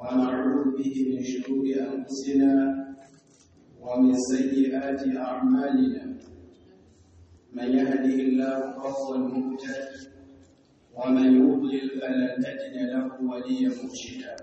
ونعوذ به من شرور أنفسنا ومن سيئات أعمالنا. من يهده الله فهو المهتد ومن يضلل فلن تجد له وليا مرشدا.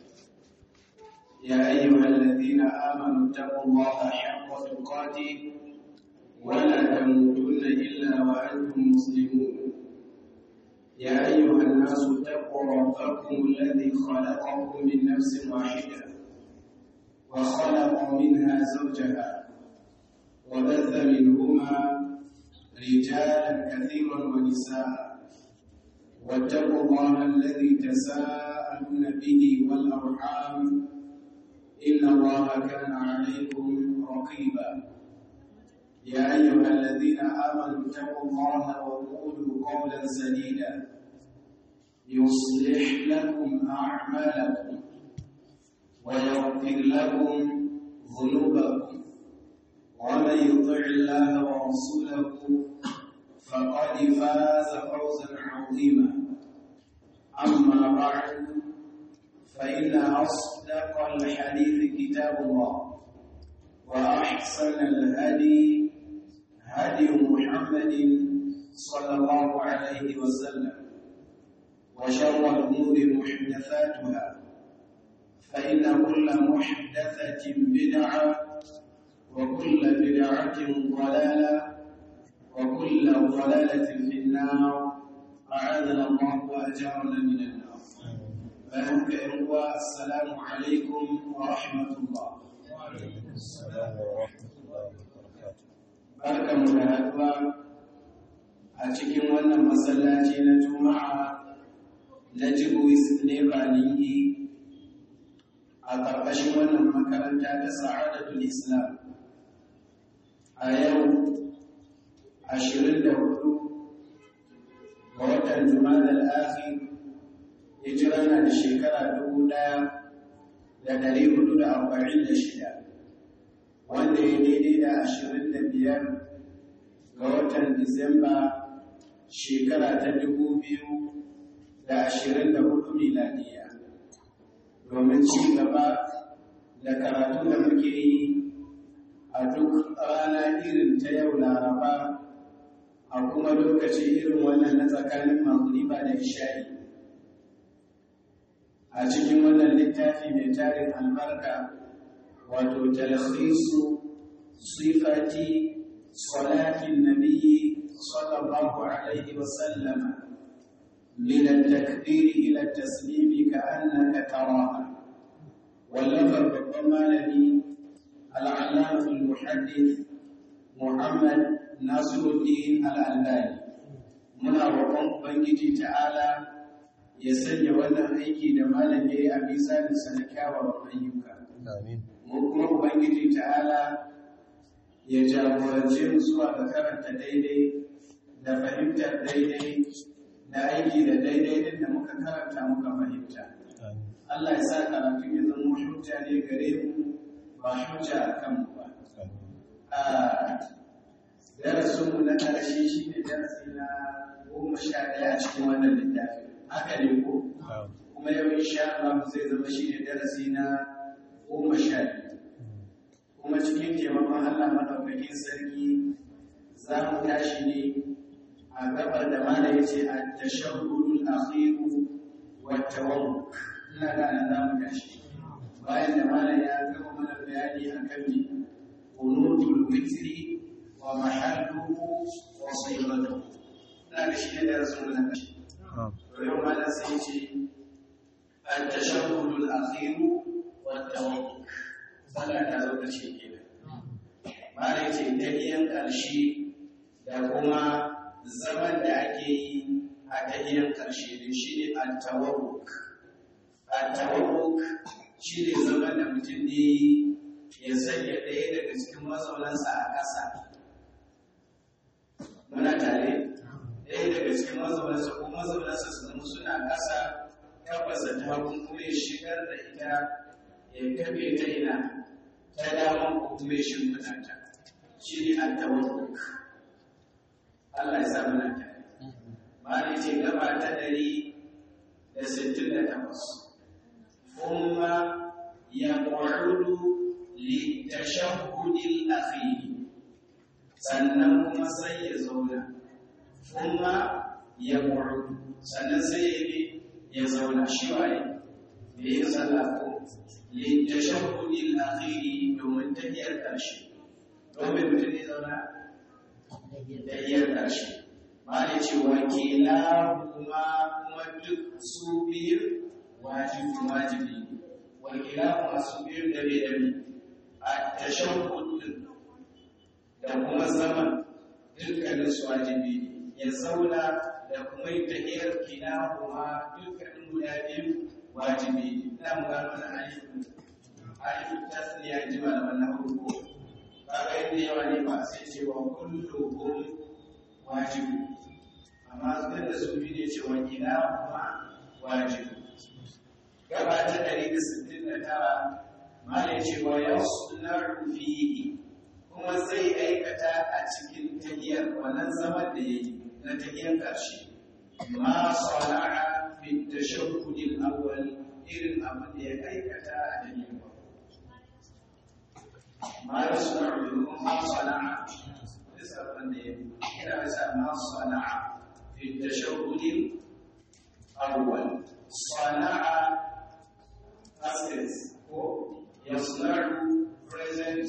يا أيها الذين آمنوا اتقوا الله حق تقاته ولا تموتن إلا وأنتم مسلمون. يا أيها الناس اتقوا ربكم الذي خلقكم من نفس واحدة وخلق منها زوجها وبث منهما رجالا كثيرا ونساء واتقوا الله الذي تساءلون به والأرحام إن الله كان عليكم رقيبا. يا أيها الذين آمنوا اتقوا الله وقولوا قولا سديدا يصلح لكم أعمالكم ويغفر لكم ذنوبكم ومن يطع الله ورسوله فقد فاز فوزا عظيما. أما بعد فإن أصدق الحديث كتاب الله وأحسن الهدي هدي محمد صلى الله عليه وسلم وشر الأمور محدثاتها فإن كل محدثة بدعة وكل بدعة ضلالة وكل ضلالة في النار. أعاذنا الله وأجارنا من النار. السلام عليكم ورحمة الله. وعليكم السلام ورحمة الله وبركاته. barkanmu da haɗuwa a cikin wannan masallaci na juma'a na jibuis ne balingi a ƙarƙashin wannan makaranta ta sa'adatul islam a yau 24 ga watan jumadal akhir hijira na da shekara 1446 wanda ya daidai da 25 ga watan Disamba shekara ta 2024 miladiya domin ci gaba da karatu da muke yi a duk rana irin ta yau Laraba a kuma lokaci irin wannan na tsakanin magriba da isha'i a cikin wannan littafi mai tarin albarka wato talkhisu sifati salatin nabiyyi sallallahu alaihi wa sallam min at-takbir ila at-taslim ka'annaka taraha wallafar babban malami al-allama al-muhaddith Muhammad Nasiruddin al-Albani. Muna roƙon Ubangiji ta'ala ya sanya wannan aiki da malam yayi a mizanin sa na kyawawan ayyuka. Amin. Mu kuma Ubangiji ta'ala ya jagorance mu zuwa ga karanta daidai da fahimtar daidai da aiki da daidai din da muka karanta muka fahimta. Allah ya sa karatu ya zama hujja ne gare mu ba hujja a kanmu ba. Darasinmu na ƙarshe shi ne darasi na 11 a cikin wannan littafi. Haka ne ko? Kuma yau insha Allah zai zama shi ne darasi na 12. Kuma cikin taimakon Allah madaukakin sarki za mu tashi ne a gabar da mana ya ce a tashahhudul akhiru wa tawammuk. Ina da nan za mu tashi bayan da mana ya gama mana bayani akan ni qunutul witri wa mahalluhu wa sifatuhu. Ina da shi ne darasin mu na kashi. To yau mana sai ce a tashahhudul akhiru wa tawammuk. Sallah ta zo ta ce kenan. Mara ce tahiyan ƙarshe da kuma zaman da ake yi a tahiyan ƙarshe din shi ne at-tawarruk. At-tawarruk shi ne zaman da mutum ne ya sanya ɗaya daga cikin mazaunansa a ƙasa. Muna tare? Ɗaya daga cikin mazaunansa ko mazaunansa su zama suna ƙasa tabbasa ta hagun kuma ya shigar da ita ya kafe ta ina ta daman ko kuma ya shimfiɗanta. Shi ne at-tawarruk. Allah ya sa muna tare. Mali ce gaba ta 168. Kuma يقعد للتشهد الأخير sannan kuma sai ya zauna kuma ya ƙwaru sannan sai ya zauna shi waye da yin sallah ko littashahudil akhiri domin tahiyar ƙarshe domin mutum ya zauna tahiyar ƙarshe ba da ce wakila kuma duk su biyu wajibi wakila kuma su biyu dabe a tashahud da kuma zaman dukkanin su wajibi ya zauna da kuma yin tahiyar kila kuma dukkanin guda biyu wajibi ina mu gano na alifin tasniya ji ba da wannan hukuku kaga yadda yawa ne ba sai ce wa kulluhum wajibi amma duk da su bi ne ce wa kila kuma wajibi gaba ta 169 ma ne ce wa yasnaru fihi kuma zai aikata a cikin tahiyar wannan zaman da yayi na tahiyar ƙarshe ma sana'a fi tashahhud al-awwal irin abin da ya aikata a tahiyar ma yasna'u ma sana'a sabon da yayi ina sa ma sana'a fi tashahhud al-awwal sana'a past ko yasna'u present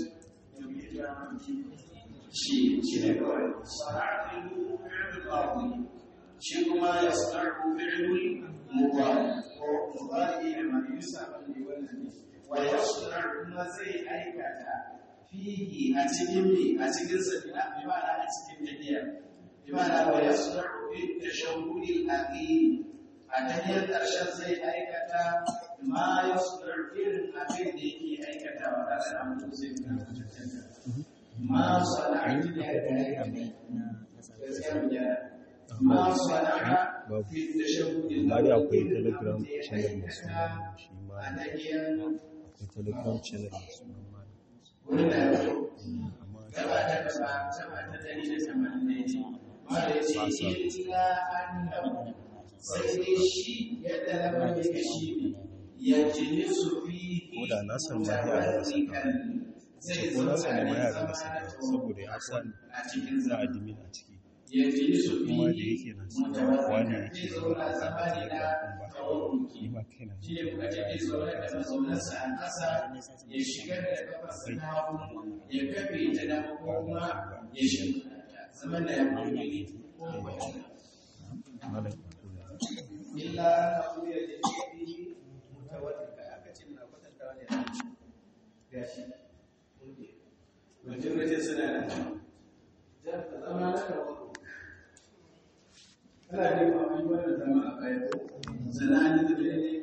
shi ne kawai sana'atu fi'lul ardi shi kuma yasna'u fi'lul mudari ko mudari ne mai yusa ne wannan ne wa yasna'u kuma zai aikata fihi a cikin sabina bi ma'ana a cikin tahiyya bi ma'ana wa yasna'u fi tashahhudil akhir a tahiyar ƙarshen zai aikata ma yasna'u irin abin da yake aikatawa da ana mutum zai ما صنعت ما صنع في التشهد Mari akwai telegram channel mai suna shi ma akwai telegram channel mai suna ko da na san ma ya saka ko na sani ma ya ga saka saboda ya san za a admin a ciki kuma da yake na cewa wani yake zauna zamani na ni ma kaina ya shigar da kafarsa na hagu ya kafe ta dama ko kuma ya shiga zaman da ya kwanye illa na kuya da shi mutawatika aka ce na kwatanta wani gashi mutum mace suna da zama na kawo ana ne mamaye wannan zama a bayan sana'ani da ne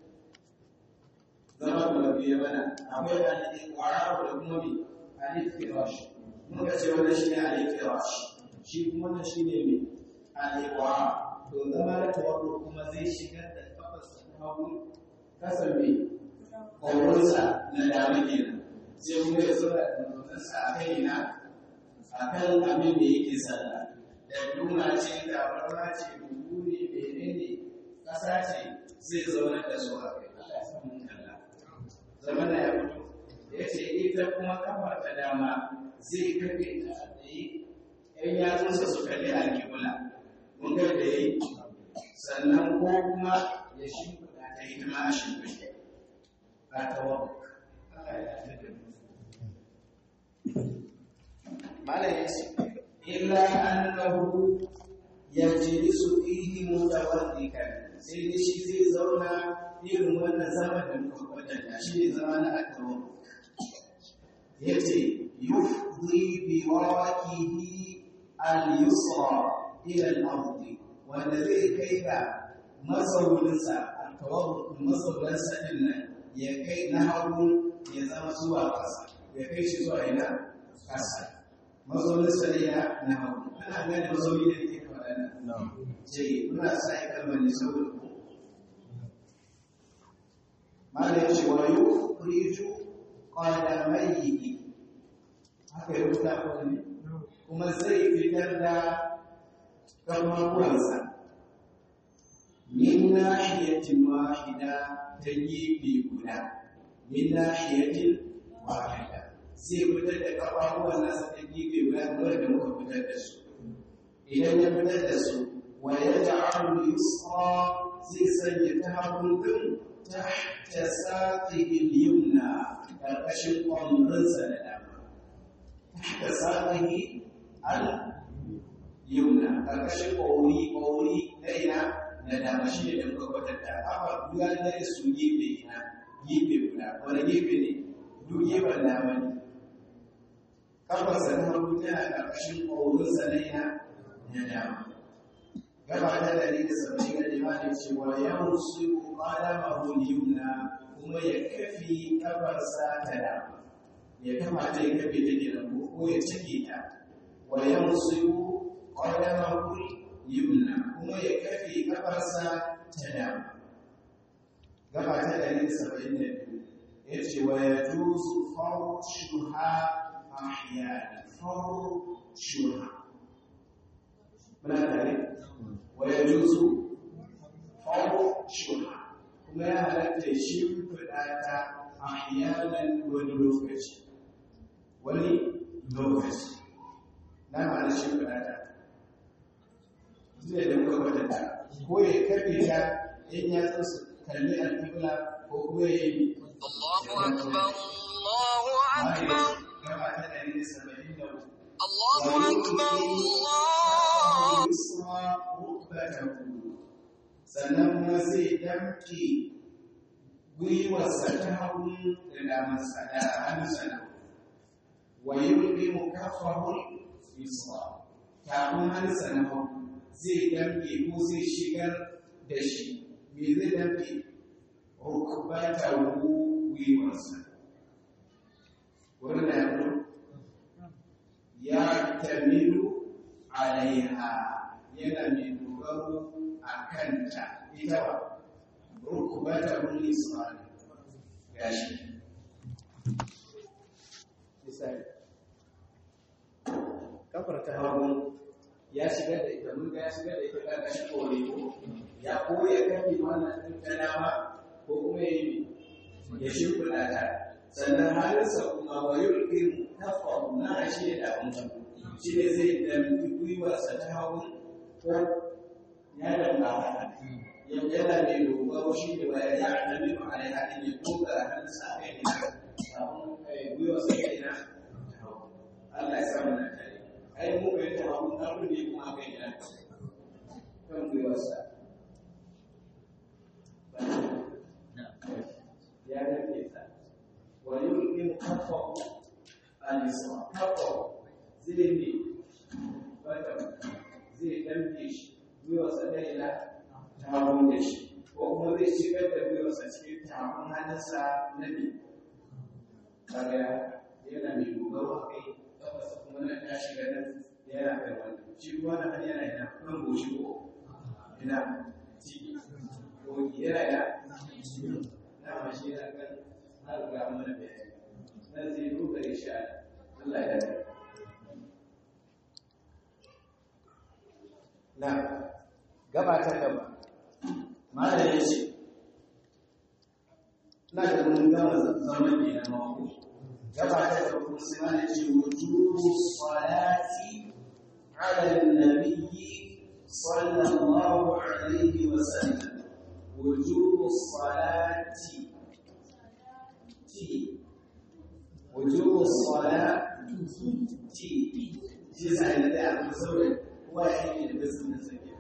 zama da biya mana akwai alifin ƙwararwa da kuma bi alifin rashi muka ce wannan shi ne alifin rashi shi kuma wannan shi ne mai alifin to zama da tawarro kuma zai shigar da kafarsa na hagu kasar mai ƙwararsa na dama kenan sai kuma ya zo da sa a kai na a kan abin da yake sallah da duma ce da barna ce dubu ne menene ƙasa ce zai zaunar da su a kai Allah ya san mun kalla zaman da ya fito ya ce ita kuma kafa ta dama zai kafe ta a tsaye ƴan yatsunsa su kalli a kibula mun ga da yi sannan ko kuma ya shimfiɗa ta hidima a shimfiɗa a tawar Allah ya tafi mala yace illa annahu yajlisu fihi mutawaddikan sai dai shi zai zauna irin wannan zaman da muka kwatanta shi ne zama na akawo yace yufdi bi warakihi al-yusra ila al-ardi wanda zai kai ga mazauninsa al-tawarruk mazauninsa din nan ya kai na hagu ya zama zuwa ƙasa ya kai shi zuwa ina ƙasa mazaunin sariya na hagu ana gane mazauni da ke faɗa nan ce muna sa ya kalmar ne saboda ku mala ya ce wa yukhriju qadamayhi haka ya rubuta ko ne kuma zai fitar da kafafuwansa min nahiyatin wahida ta gefe guda min nahiyatin wahida zai fitar da kafafuwan nasa ta gefe guda da muka fitar da su idan ya fitar da su wa yaj'alu yusra zai sanya ta hagun din tahta saqihi al-yumna karkashin kwamrinsa da dama tahta saqihi al-yumna karkashin ƙauri na ina na dama shi ne da muka kwatanta amma duka da su gefe ina gefe guda wani gefe ne duk gefen dama ne kafarsa na hagu tana karkashin ƙaurinsa na ina na dama gaba ta 170 ga limanin cewa yawon su ƙadama huliyuna kuma ya kafi kafarsa ta dama ya kama ta ya kafe ta gidan ko ya cike ta wa yawon su ƙadama huliyuna kuma ya kafe kafarsa ta dama gaba ta 172 ya ce wa ya juzu faru shuha ahyani faru shuha muna tare ويجوز فرض شبهة كما هلكت شبه فلاتا أحيانا وللوكش لا معنى شبه فلاتا زي da muka kwatanta ko ya kafe ta in ya tsansu kalli alƙibla ko kuma ya yi Allahu akbar Allahu akbar gaba ta 173 Allahu akbar sannan kuma zai damke gwiwarsa ta hagu da damarsa da hannunsa na wa yi mu kafahun isra kafin hannunsa na hagu zai damke ko zai shigar da shi me zai damke rukubata gwiwarsa wurin da ya tamilu alaiha yana mai dogaro a kanta ita ba rukubata wani isra'ila gashi misali kafar ta hagu ya shigar da ita mun ga ya shigar da ita ƙarƙashin kore ya koya kafi wannan ɗin ta dama ko kuma ya shimfiɗa ta sannan halinsa kuma wa yulqin kafahu na shi da abun shi ne zai damki gwiwarsa ta hagu ko ya damba yana mai dogaro shi ne wa ya annabi ma alai hadin ya dogara hannunsa a kai abun gwiwarsa ta ina Allah ya samu na tare ai mu bai ta hagu abun ne kuma kai ina kan gwiwarsa ya damke ta ويمكن كفه الإسراء كفه زي فتم زي دمجش ويوصل إلى تعاونش وهم زي شكل ويوصل شكل تعاون هذا النبي kaga yana mai dogaro kai tabbas kuma na tashi ganin yana kai wannan shi kuma na yana yana kan goshi ko ina ciki ko yana na mashi na kan har ga mana bayani dan zai duka insha Allah ya yarda na gaba ta gaba malai yace na da mun gama zaman ne na mako gaba ta gaba kuma sai malai yace wujubu salati ala an-nabi sallallahu alaihi wa sallam wujubu salati وجوب الصلاة جزء الذي أمزوج واحد بس من سكين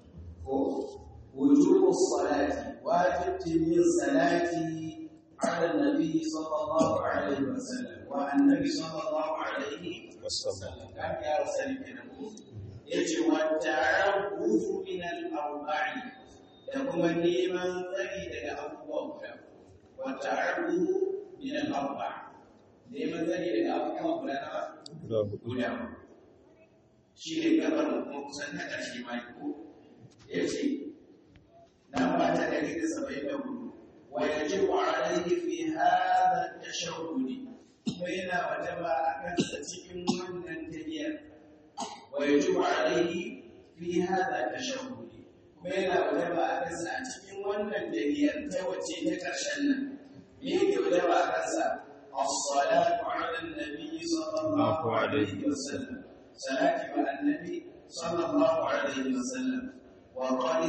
وجوب الصلاة واجب تنين صلاة على النبي صلى الله عليه وسلم والنبي صلى الله عليه وسلم كم يا رسول الله يجب التعبد من الأربع يقوم النيمان ذلك أبواب والتعبد من الأربع neman zane daga abubuwan guda guda shi ne gabar kuma kusan ta ƙarshe ma ko ya ce na ba ta 174 wa ya ji wa alaihi fi hada tashahudi kuma yana wajaba a kansa cikin wannan tahiyar wa ya ji wa alaihi fi hada tashahudi kuma yana wajaba a kansa a cikin wannan tahiyar ta wace ta ƙarshen nan يجي ودوا كنسا الصلاة على النبي صلى الله عليه وسلم صلاة على النبي صلى الله عليه وسلم وقد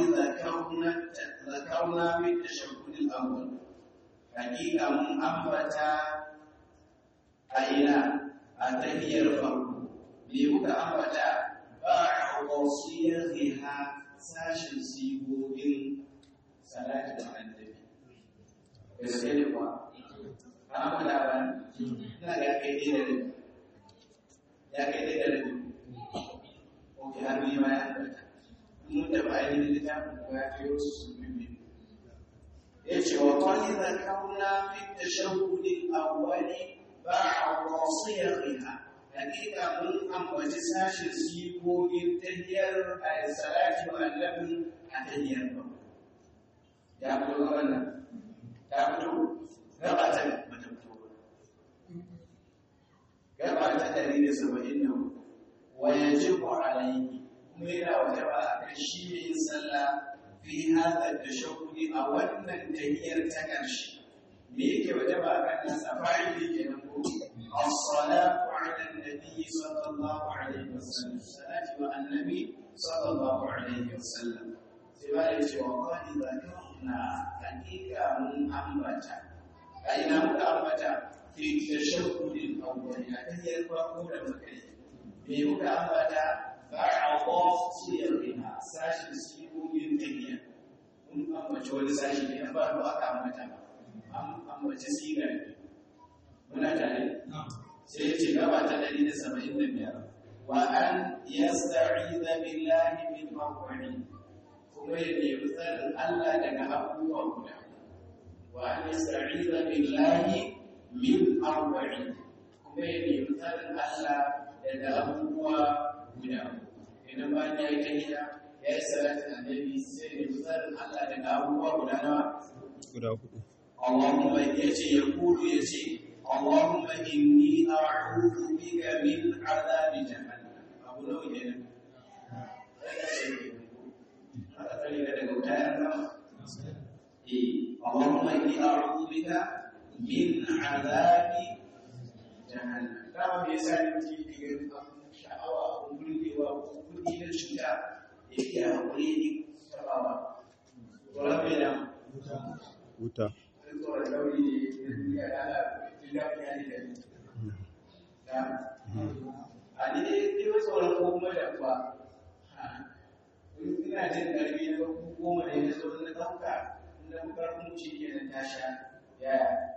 ذكرنا في التشهد الأول حقيقة من أنبتا أين أتهي الفرق ليبقى أنبتا بعض صيغها ساشن سيبوين صلاة على النبي gaske kuwa ana faɗa ba ina ga kai da rabi ok har ni ma ya faɗa mun da ba yi littafin ko ya kai wasu su bibi ya ce wa qali zakarna fi tashahhud al-awwal ba'd siyaghiha hakika mun ambaci sashin sigogin tahiyar salati wa annabi a tahiyar ba ya fito wannan ta fito gaba ta bata fito gaba ta 170 wa yajibu alayhi kuma yana wajaba akan shi yin sallah fi hada tashahhud a wannan tahiyar ta karshe me yake wajaba akan nasa fa'ili kenan ko as-salatu 'ala an-nabi sallallahu alaihi wasallam salati wa annabi sallallahu alaihi wasallam sai ba ya ce wa qali zakarna hakika mun ambata aina muka ambata fi tashahhudil awwal ya tahiyar farko da muka yi me muka ambata ba'd siyarina sashi sigogin tahiyya mun ambaci wani sashi ne ba ba aka ambata ba an ambaci sigar muna tare sai ya ce gaba ta 175 wa an yasta'iza billahi min mawqi kuma ya nemi tsarin Allah daga abubuwa guda wa an yasta'iza billahi min awwali kuma ya nemi tsarin Allah daga abubuwa guda idan bayan ya yi tahiyya ya yi salatin annabi sai ya nemi tsarin Allah daga abubuwa guda nawa guda hudu Allahumma yace Allahumma inni a'udhu bika min adhabi jahannam abu nawa kenan اللهم إني أعوذ بك من عذاب جهنم كما بيسأل في شعوى ومولي وكل الشجاع يكي أقولي شعوى وربنا wuta ina jin ƙarfi na goma ne na zo na ɗauka na ƙarfin ci ke na tasha yaya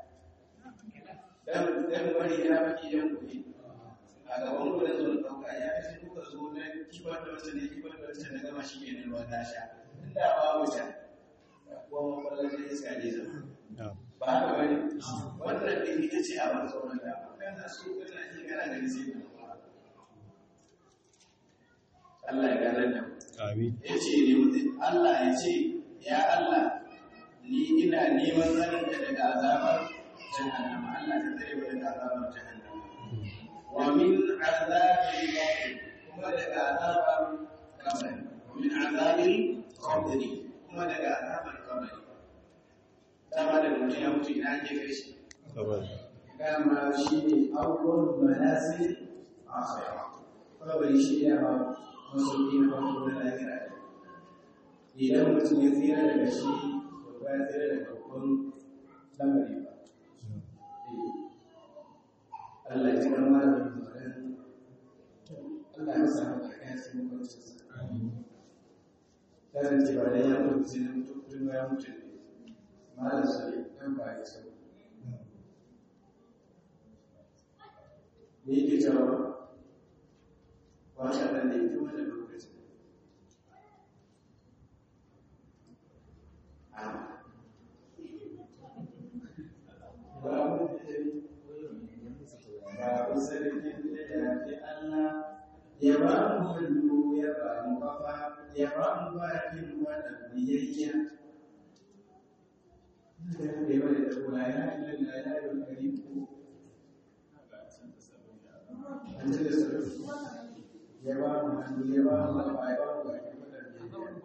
dan bari ya baki yan kuɗi a gaban ku da zo na ɗauka ya kashe kuka zo na kifar da wacce na gama shi ke na ruwa tasha inda ba wuta kuma kwallon da iska ne zama ba haka bane wannan ɗin ita ce a ban tsoron da kana so kana ji kana gani sai ka Allah ya gane da amin yace ne mutum Allah ya ce ya Allah ni ina neman tsarinka daga azabar jahannama Allah ka tsare mu daga azabar jahannama wa min azabil qabr kuma daga azabar kabari wa min azabil qabr kuma daga azabar kabari dama da mutum ya mutu ina ake kai shi kabari dama shi ne awwal manazil akhirah kabari shi ne masauki na farko na lahira idan mutum ya tsira daga shi to ba ya tsira daga babban lamari ba Allah ya kira malamin zuwan Allah ya sa haka ya sai mutuncin sa kasance ba da ya mutu sai na mutu kuma ya mutu ne malam sai dan ba ya sau ne yake cewa wata da ne ita wani lokaci babu sarkin da ya fi Allah ya ba mu hannu ya ba mu kafa ya ba mu bakin wata biyayya da ya bada da kula ya ila da ya yi kari ko an ce da sarki ya ba mu hannu ya ba mu kafa ya ba mu bakin wata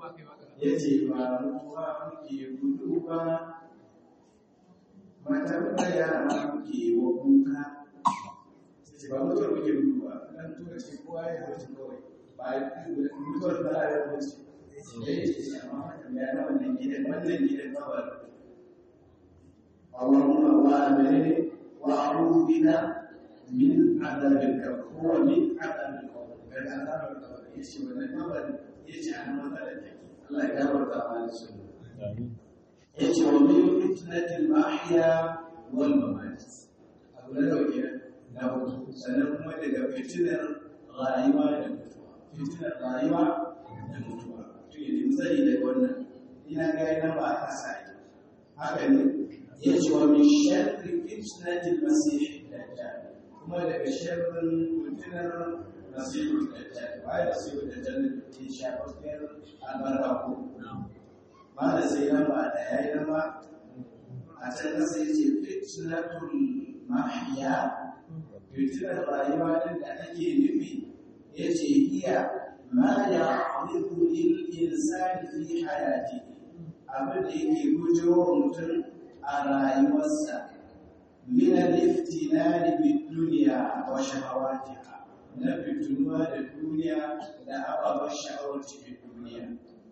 biyayya ya ce ba mu ba muke gudu ba mata muna yara ma muke wa kuka sai ba mutuwar muke gudu ba dan tura ce kowa ya mutu kawai ba mutuwar da ya mutu sai ya ce amma ya na wannan gidan kawai Allahumma wa'udhu bika min adhabil qabr huwa min adhabil qabr dan adhabil qabr yace wannan kawai yace an matsalar take Allah ya gafarta mana su yace wa min fitnatil mahya wal mamat abu da dauke na hutu sannan kuma daga fitinar rayuwa da mutuwa to yanzu sai da wannan ina ga ina ba ta sai haka ne yace wa min sharri fitnatil masih dajjal kuma daga sharrin fitinar masih dajjal bai da sai dajjal ke shafafiyar albarku ba da sai nan ba da yayi nan ba a can kasa yace fitnatul mahya fitnar rayuwa din da ake nufi yace hiya ma ya'ridu lil insani fi hayatihi abin da yake gujewa mutum a rayuwarsa min al-iftinani bid-dunya wa shahawatiha na fitunuwa da duniya da ababen sha'awar cikin duniya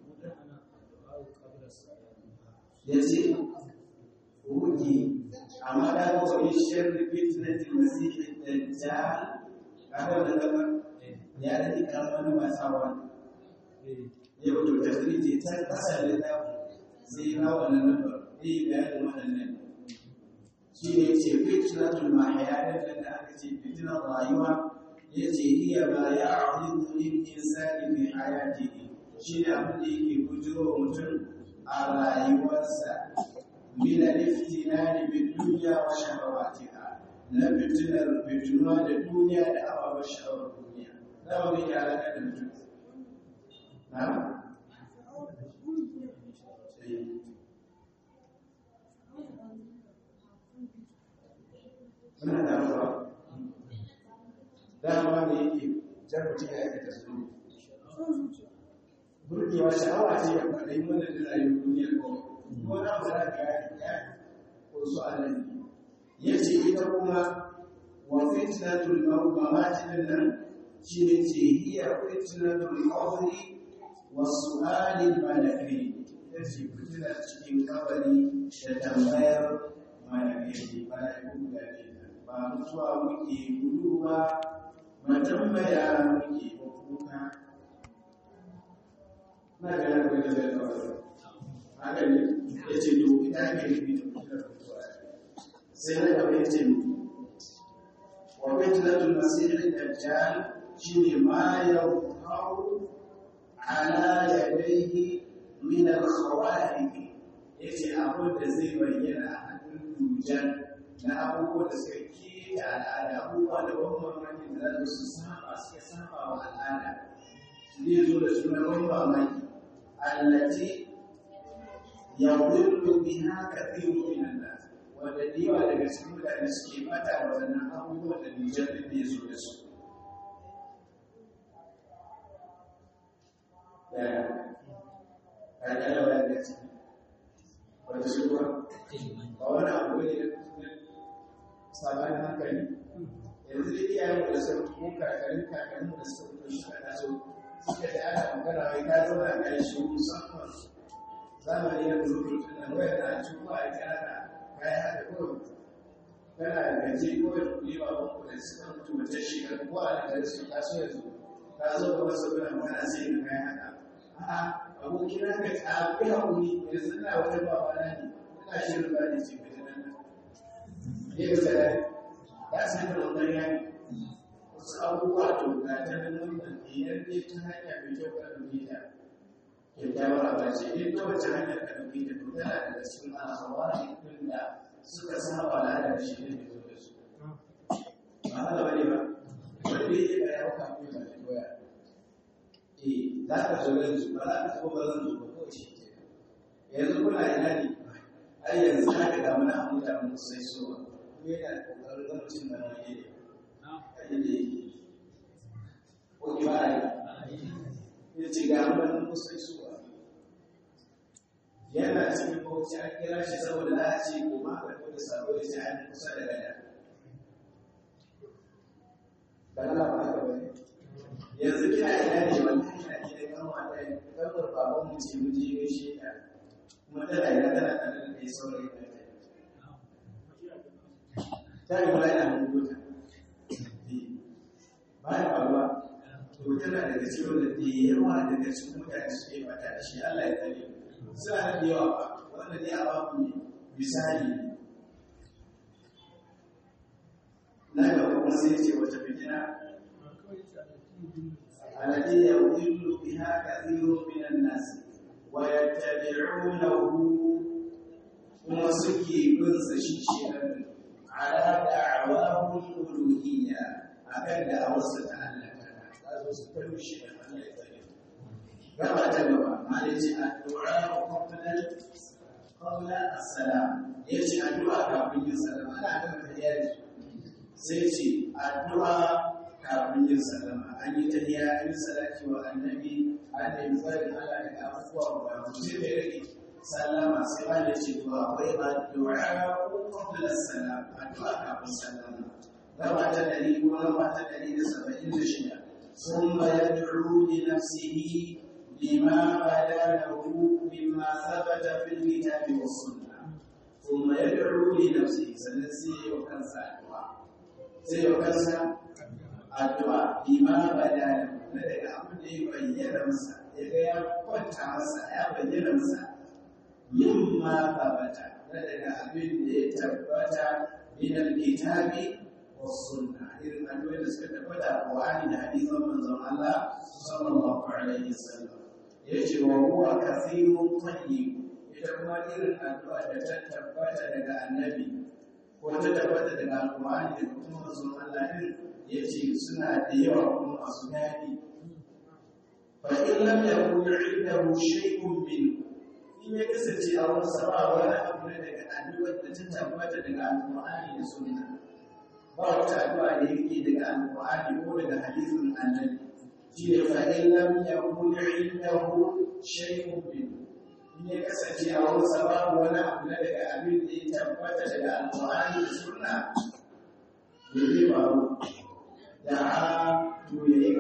yace ruki amma da ga wani sharri fitnatil masih ad-dajjal kaga da gaba ya da karaman masawa ya wato tasiri ta kasar da sai ba wannan number sai bayanin wannan shi ne ce fitnatul mahya da aka ce fitnar rayuwa yace hiya ma ya'ridu lil insani fi hayatihi shi ne abin da yake bujiro mutum a rayuwarsa min al-iftinani bid-dunya wa shahawatiha na fitinuwa da duniya da ababen sha'awar duniya zama mai alaka da mutum na muna damuwa dama ne yake jan mutum ya aikata su burgewa sha'awa ce ya faɗi mana da rayuwar duniya kawai ko na ba za ka ya ko su annabi ya ce ita kuma wa fitnatul mawmatin nan shi ne ce hiya fitnatul qabri wa su'alil malaki ya ce fitnar cikin kabari da tambayar malaki malaku da ne ba mutuwa muke gudu ba matambaya muke kuka na ga yana da zai kawai haka ne ya ce to ita ke nufi da mutuwar mutuwa sai na gaba ya ce wa fitnatul masih dajjal shine ma yawqa'u ala yadayhi min al-khawarij yace abin da zai bayyana a hannun dujjal na abubuwan da suka keta al'ada abubuwa da ban mamaki da za su suka saba wa al'ada zai zo da suna ban mamaki allati yawillu biha kathirun min an-nas wanda yawa daga cikin mutane suke mata waɗannan abubuwan da dujjal din ya zo da su wata shuka ba wani abu ne sabanin hankali yanzu da iyayen da suka ko kakannin da suka fito suka taso suka da ana magana wai ka zauna a shi musamman zamani yanzu rubutun nan wayar na cikin ba a kyara kayan haɗa kawai kana gaji kawai da kuɗi ba banku da suka mutu wata shekaru ko a da su taso yanzu ka zo ga wasu gina magana sai ka kayan haɗa a'a abokin haka ta fi haƙuri yanzu na wani babana ne ina shirin ba ne ce mai nan ne ga sadari ya san da wannan yani wasu abubuwa to ga ta nan wannan idan dai ta hanya mai kyau ka ɗauke ta kyakkyawar abace in ta wace hanyar ka ɗauke ta to tana daga cikin alhawari ɗin da suka saba al'adar shi ne da zo da su ba haka ba ne ba wanda ya yi ga yawo kafin ba da doya za ka zo yanzu ba za ka taɓa ba zan zo ba kawai shi ke yanzu kuna ina ne ai yanzu haka da muna amuta mu sai so kuma yana da kokarin zama cin da wani ne a inda yake ko ki ba ya ce ga mun mu sai so yana cikin bauchi an kira shi saboda za a ce ko ma ka da sabo ya ce an kusa da gada ba Allah ba haka bane yanzu kina ina ne wallahi ina gidan kan wata kalmar baban mu ce mu je gaishe ta kuma tana ina tana tare da kai saurayi da kai ta yi wala da hukunta ba ya faruwa to tana daga cikin da yawa daga cikin mutane suke fata da shi Allah ya tsare suna da yawa ba wanda ne a babu misali na gaba kuma sai ce wata fitina alladhi yudillu biha kathirun minan nas wa yattabi'unahu kuma suke bin sa shi shedan ala da'awahum uluhiyya akan da'awarsa ta Allah ta zo su kalli shi da Allah ya tsare gaba ta gaba malaci addu'a qabla as-salam yace addu'a kafin yin salama ana da tahiyya sai ce addu'a kafin yin salama an yi tahiyya an yi salati wa annabi an yi tsari Allah daga abubuwa ba sai da rage sallama sai ba da ce du'a wai ba du'a qabla as-salam addu'a kafin salama gaba ta 176 ثم يدعو لنفسه لما بدا له مما ثبت في الكتاب والسنه ثم يدعو لنفسه سنسي وكنسى الدعاء لما بدا له daga abin da ya bayyana masa ya ga ya kwanta masa ya bayyana masa mimma tabbata daga abin da ya tabbata min alkitabi was sunna irin addu'o'in da suka tabbata a Qur'ani da hadisan manzon Allah sallallahu alaihi wasallam yace wa huwa kathirun tayyib ita kuma irin addu'a da ta tabbata daga annabi ko ta tabbata daga Al-Qur'ani da kuma manzon Allah din yace suna da yawa kuma masu dadi fa in lam yakun 'indahu shay'un min in ya kasance a wani sababa wani abu ne daga addu'ar da ta tabbata daga Al-Qur'ani da sunna ba wata addu'a da yake daga Al-Qur'ani ko daga hadisin annabi shi ne fa in lam yakun 'indahu shay'un min in ya kasance a wani sababu wani abu ne daga abin da ya tabbata daga Al-Qur'ani da sunna ne zai faru da'a to yayi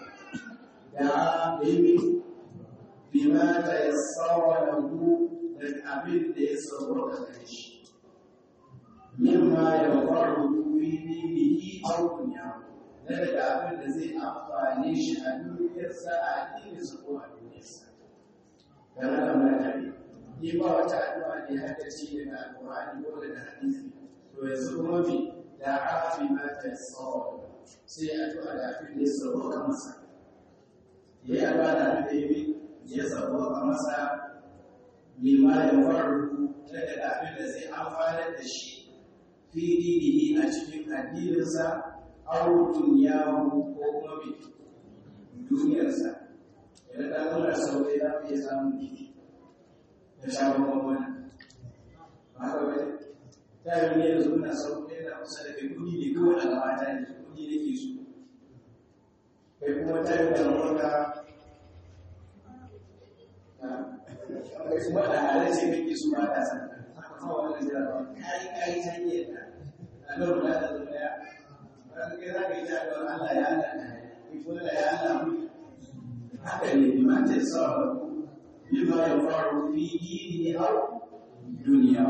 da'a yayi bima tayassara lahu da abin da ya sauka gare shi mimma yanfa'u fi dinihi aw dunyahu daga abin da zai amfane shi a duniyarsa a addininsa ko a duniyarsa dan Allah mai tabi ni ba wata addu'a ne haka ce daga Al-Qur'ani ko daga hadisi to yanzu kuma me da afi ma tayassara sai addu'a da abin da ya sauka masa yayi addu'a da abin da ya sauka masa mimma yanfa'u daga abin da zai amfane da shi fi dinihi a cikin addininsa aw dunyahu ko kuma bi duniyarsa idan da Allah sauke da ya samu dini da shawo wannan haka bai ta yi ne yanzu na sauke da kusa da kudi ne kawai a gaba ta ne kudi nake so kai kuma ta yi da murka kai kuma da halace kake so ba ta san haka kuma wannan jira kai ta yi da Allah ba ta da ya kan kai za ka yi ta don Allah ya Allah ne ko da ya Allah mu haka ne bi ma ta sawa bima yafaru fi dini aw dunya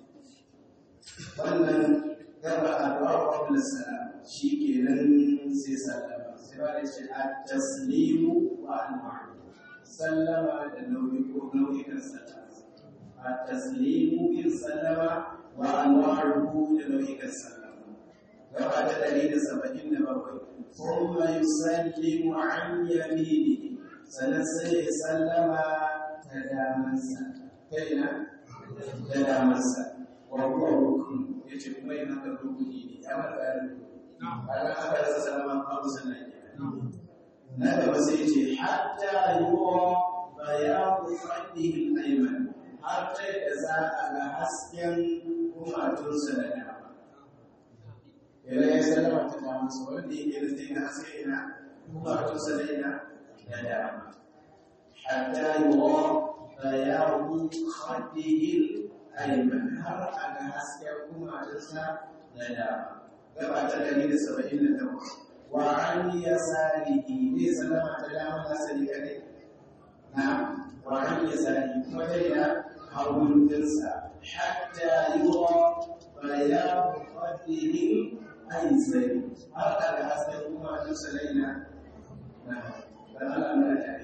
wannan gaba addu'a qabla salam shikenan sai sallama sai ba da shi at-taslimu wa al-ma'ruf sallama da nau'ikan sallama at-taslimu bin sallama wa al-ma'ruf da nau'ikan sallama gaba ta 177 thumma yusallimu an yaminihi sannan sai ya sallama ta damansa ta ina da damansa wa huwa rukun yace kuma yana da rukuni ne ya marka da aka rasa sallama babu sannan na gaba sai yace hatta yuwa bayanu fadihi al-ayman hatta da za a ga hasken kumatunsa da dama idan ya sallama ta damansa wanda yake da zai ga haske ina kumatunsa da ina da dama hatta yuwa bayanu fadihi ayman har a ga hasken kumatunsa na dama. Gaba ta 178 wa an yasarihi ne sallama ta dama na sani kadai na wa an yasarihi kuma ta yana hagun dinsa hatta yiwa bayan fadihin aizari har a ga hasken kumatunsa na ina na dan Allah na tare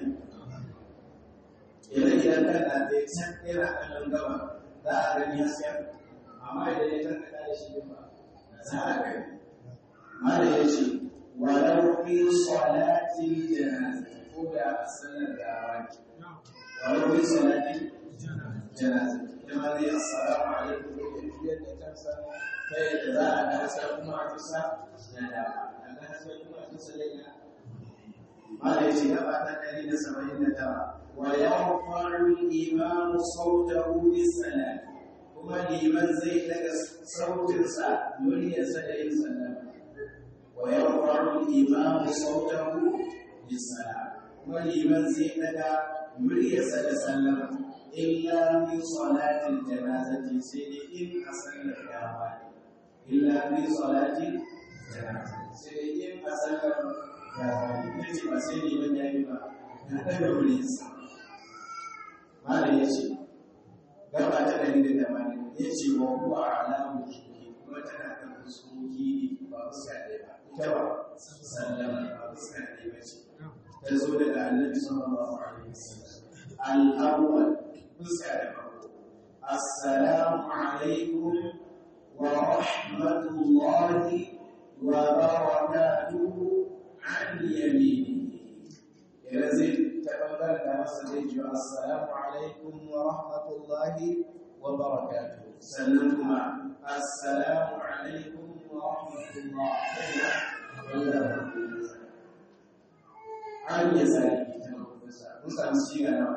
idan kan da zai san yana kallon gaba za a gani hasken amma idan ya karkata da shi ba za a gani mala ya ce walau fi salatin janaza ko da sallar gawa ne walau fi salatin janaza kuma zai assalamu alaikum da tafiyar da kansa ta yadda za a ga hasken kuma a kusa na dama a ga hasken kuma a kusa da ina mala ya ce gaba ta 179 ويرفع الإمام صوته بالسلام كما لمن زي لك صوت الساعة مريا سلام سلام ويرفع الإمام صوته بالسلام كما لمن زي لك مريا سلام إلا في صلاة الجنازة سيدي إن أصل الجواب إلا في صلاة الجنازة سيدي إن أصل الجواب يجب سيدي من يجب هذا هو الإنسان malam ya ce gaba ta 180 ya ce wa kuwa alamun shuki kuma tana kan fuskoki ne ba fuska ɗaya ba ita ba sallama ba fuska ɗaya ba ce ta zo daga annabi sallallahu alaihi wasallam al-awwal fuska da farko assalamu alaikum wa rahmatullahi wa barakatuhu an yaminihi yana zai تفضل مسجد السلام عليكم ورحمة الله وبركاته سلمكما السلام عليكم ورحمة الله وبركاته عن يسارك موسى مسيح أنا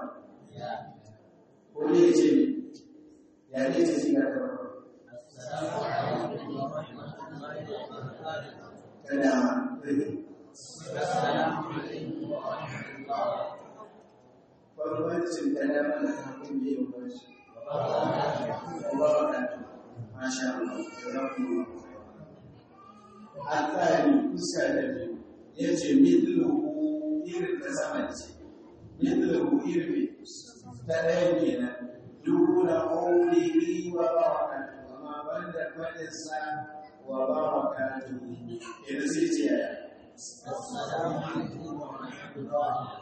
قولي جميل يعني تسيح السلام عليكم ورحمة الله وبركاته كلام السلام عليكم ورحمة الله bambancin kalama da hakun da yin barci wabarakatuh masha Allah jazakumullah al-thani fuska da biyu yace mithluhu irin da zaman ce mithluhu irin ta ɗaya kenan duna qawlihi wa barakatuh amma banda fadin sa wa barakatuh idan sai ce assalamu alaikum wa rahmatullahi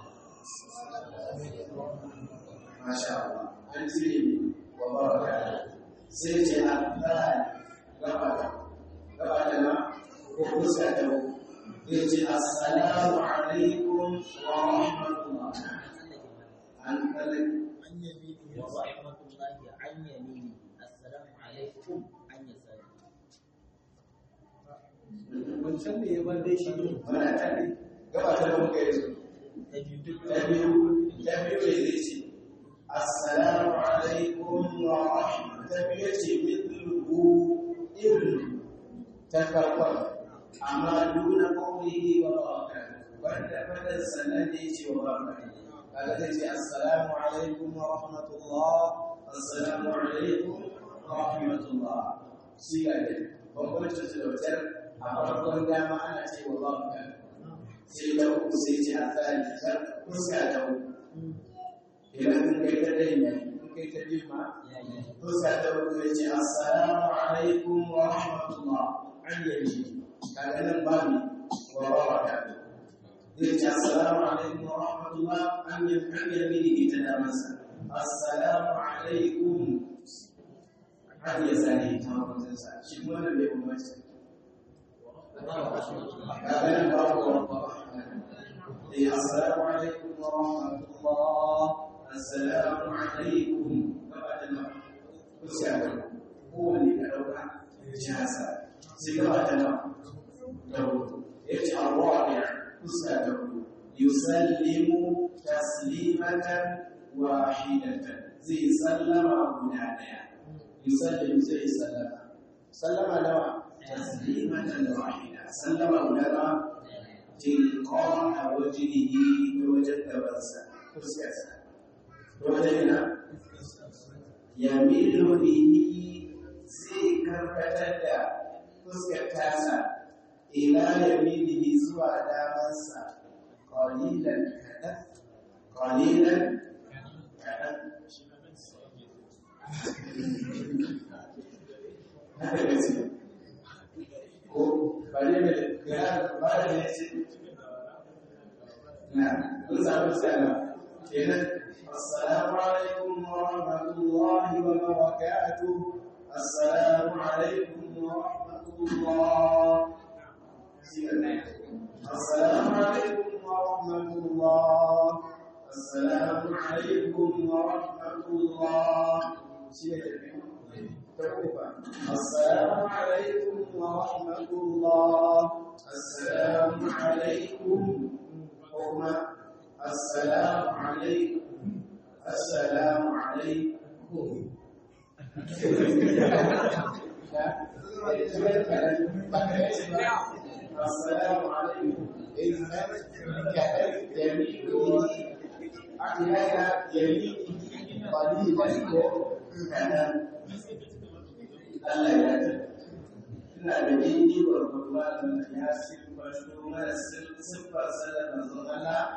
ما شاء الله أنزل وبركاته سيجي الثاني لبعدنا وقسته يجي السلام عليكم ورحمة الله عن يمينه ورحمة الله عن يمينه السلام عليكم عن يساره wancan ne ya bar dai shi mana tare gaba ta mun kai su ta biyu zai ce assalamu alaikum wa rahmatullahi mithluhu irin ta farkon amma duna qawlihi wa barakatuh wanda fadan sanadi ce wa barakatuh kaga zai ce assalamu alaikum wa rahmatullah assalamu alaikum wa rahmatullah shi ga ne bambancin su da wutar a farkon dama ana ce wa barakatuh sai ta uku sai ce a tsari fuska ta uku idan kun kai ta ɗaya ne kun kai ta biyu ma fuska ta uku ya ce assalamu alaikum wa rahmatullah an yaji kaga nan ba mi wa barakatuh zai ce assalamu alaikum wa rahmatullah an yaji ita da masa assalamu alaikum an ya sani ta makonsa shi kuma da bai umarci kaga nan ba ku السلام عليكم ورحمة الله السلام عليكم بعدنا وسلام هو اللي كانوا جاهزة سيرتنا يجعل الرابع وسلام يسلم تسليمة واحدة زي سلم بنانيا يسلم زي سلم سلم نوع تسليمة واحدة سلم بنانيا تلقاء وجهه ووجه بصره فسكسه وجهنا yamilu bihi zai karkatar da fuskar tasa ila yaminihi zuwa damansa qalilan kadan ko bari ne ga bari ne ce na sabu salama kenan assalamu alaikum wa rahmatullahi wa barakatuh assalamu alaikum wa rahmatullah assalamu alaikum wa rahmatullah assalamu alaikum wa rahmatullah السلام عليكم ورحمة الله السلام عليكم السلام عليكم السلام عليكم السلام عليكم Allah ya ce ina da dini gwargwarwa da ya siffato mara siffar sanar da zonala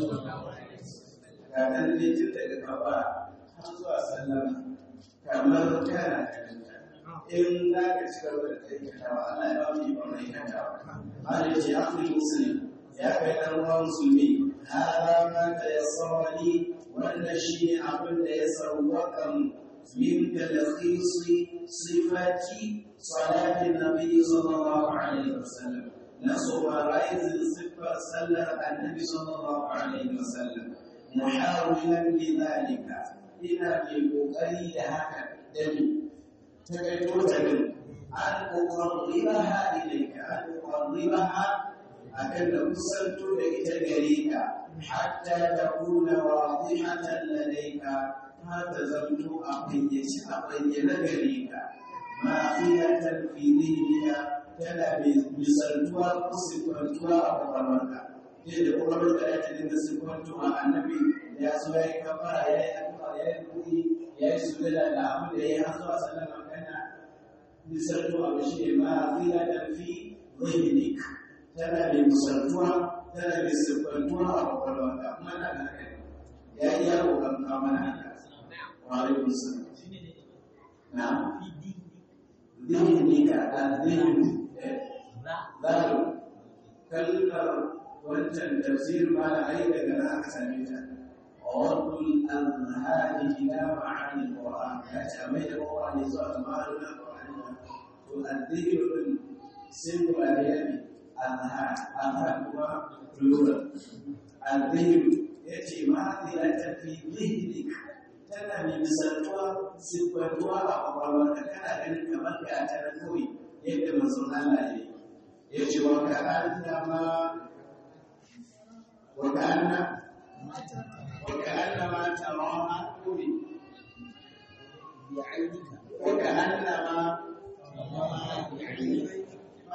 ga ɗan litin daga kafa har zuwa sallama kamar kana in za ka ci gaba da aikatawa Allah ya ba mu yi ba mai aikatawa Allah ya ce akwai musulmi ya kai ɗan uwa musulmi hada ma ta yassara ni wannan shi ne abin da ya sauwaka من تلخيص صفات صلاة النبي صلى الله عليه وسلم نصب رئيس الصفة صلى النبي صلى الله عليه وسلم محاولا لذلك إلى بقريب هكذا دم تكتب أن أقربها إليك أن أقربها أكن وصلت لإتجريك حتى تكون واضحة لديك هذا زمت أقيت نجريك ما فيها تنفيذيك تلا بسلطوى قصفنتوى أقربك إذا أقربك أتنى سفنتوى النبي يا سوى كفر يا أكبر يا كوي يا سوى العبد يا حسوى سلام كان بسلطوى بشيء ما فيها تنفيذيك تلا بسلطوى تلا بسلطوى أقربك ما لك يا يا أقربك ما لك وعليكم السلام نعم ذهنك الذهن ذهن كلمة wancan tafsir ma da ai daga nan aka same ta wadul azhari ila ma'ani alquran ya ce mai da qur'ani zuwa ma'ani alquran to al-dhikr singular ne azhar kuma plural al-dhikr yace ma zilata fi dhihnik tana mai misaltuwa sifatuwa a kwakwalwarka kana ganin kamar ga ta kawai yadda manzon Allah ya ce wa وكأنما تراها بعينك وكأنما بعينك ما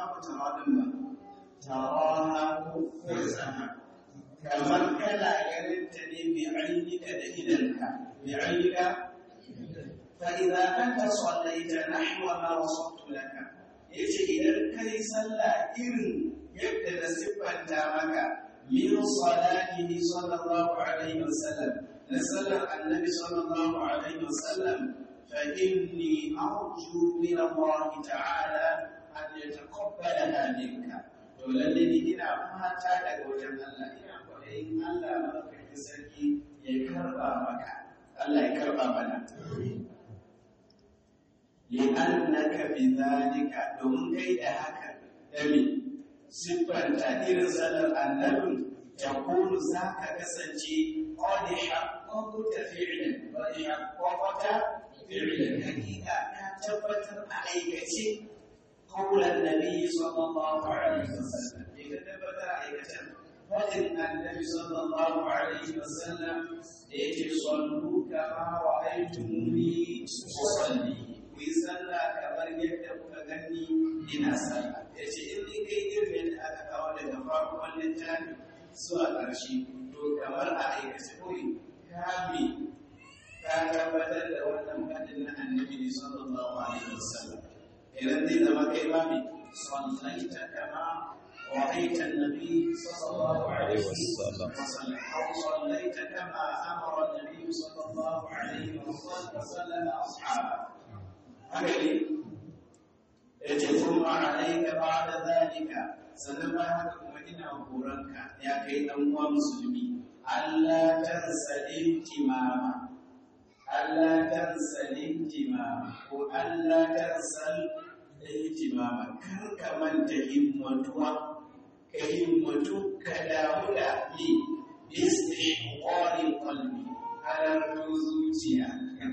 تراها كفزها كما كلا يرتني بعينك دهنك بعينك فإذا أنت صليت نحو ما وصفت لك يجي إذا كي صلى إذن يبدأ سبا مك من صلاته صلى الله عليه وسلم نسأل النبي صلى الله عليه وسلم فإني أرجو من الله تعالى أن يتقبلها منك وللذي إنا فهتا لقوجا الله إنا قلين الله ملكك سركي يكربا مك الله يكربا منا لأنك بذلك دمكي هكا دمي siffanta irin salar annabin ya kuru za ka kasance ƙwani haƙƙoƙota fi'ilin ƙwani haƙƙoƙota fi'ilin hakika ta tabbatar a aikace ƙaunar nabi sallallahu alaihi wasallam ya ka tabbatar a aikacen wajen annabi sallallahu alaihi wasallam da yake sallu kama wa aitumuni usalli ku yi sallah kamar yadda kuka gani ina sallah ya ce in ni kai irin da aka kawo daga farkon littafi zuwa ƙarshe to kamar a aikace kawai ka tabbatar da wannan fadin na annabi sallallahu alaihi wasallam idan zai zama kai ma mai sallaita kama ra'aita annabi sallallahu alaihi wasallam aw sallaita kama amara annabi sallallahu alaihi wasallam ashabahu haka ne yace kuma alaika ba'da zalika sannan ba haka kuma ina horonka ya kai dan uwa musulmi Allah tarsalin timama Allah tarsalin timama ko Allah tarsal timama kar ka manta himmatuwa ka himmatu ka damu da ni istihwari qalbi halartu zuciya